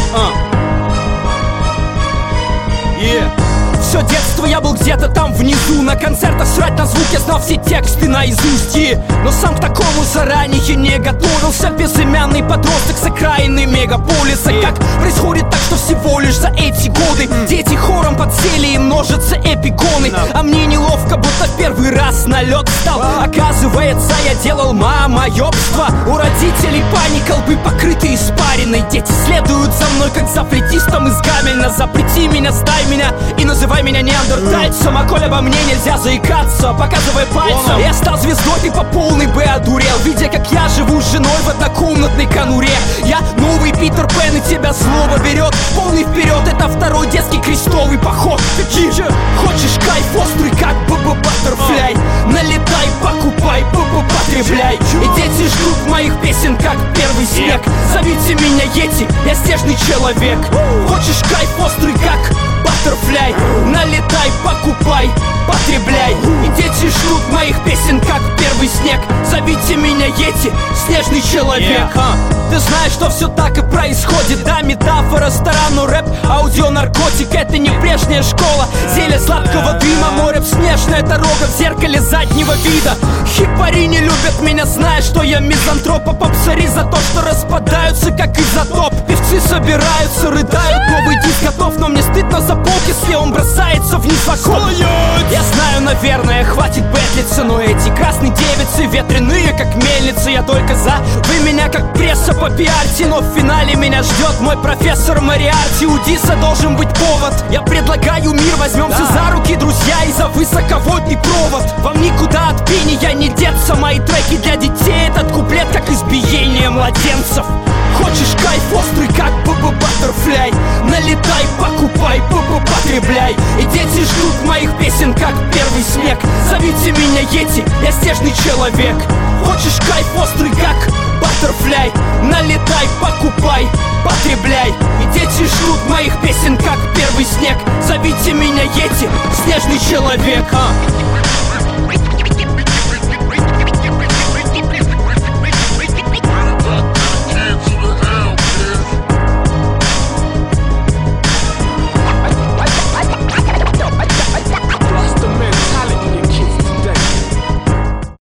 Все детство я был где-то там внизу. На концертах срать на звук, я знал все тексты наизусть. Но сам к такому заранее не готовился. Безымянный подросток с окраины мегаполиса. Как происходит так, что всего лишь за эти годы дети хором подсели и множатся эпигоны. А мне неловко, будто в первый раз налет стал. Оказывается, я делал мамоёбство. У родителей паника, лбы покрыты испариной. Дети следуют за мной, как за флетистом из Гамельна. Запрети меня, сдай меня и называй меня неандертальцем. А коль обо мне нельзя заикаться, показывай пальцем. Я стал звездой, ты по полной бы одурел, видя, как я живу с женой в однокомнатной конуре. Я новый Питер Пен, и тебя злоба берет. Полный вперед, это второй детский крестовый поход. Хочешь кайф острый, как Баттерфляй? Налетай, покупай, потребляй. И дети ждут моих песен, как первый снег. Зовите меня Йети, я снежный человек. Хочешь кайф острый, как Баттерфляй? Налетай, покупай, потребляй. И дети ждут моих песен, как первый снег. Зовите меня Йети, снежный человек. Ты знаешь, что все так и происходит. Да, метафора стара, но рэп, аудионаркотик. Это не прежняя школа. Зелье сладкого дыма, море снежная дорога в зеркале заднего вида. Хипари не любят меня, зная, что я мизантроп. А попсари за то, что распадаются, как изотоп. Певцы собираются, рыдают, новый диск готов. Но мне стыдно за полк, если он бросается вниз в окоп. Я знаю, наверное, хватит бэтлиться, но эти красные девицы ветреные, как мельницы. Я только за, вы меня как пресса по пиарте. Но в финале меня ждет мой профессор Мориарти. У Диса должен быть повод. Я предлагаю мир, возьмемся за руки, друзья, и за высоковольтный провод. Вам никуда от пения не деться. Мои треки для детей, этот куплет как избиение младенцев. Хочешь кайф острый, как Баттерфляй? Налетай, покупай, потребляй. И дети ждут моих песен, как первый снег. Зовите меня Йети, я снежный человек. Хочешь кайф острый, как Баттерфляй? Налетай, покупай, потребляй. И дети ждут моих песен, как первый снег. Зовите меня Йети, снежный человек.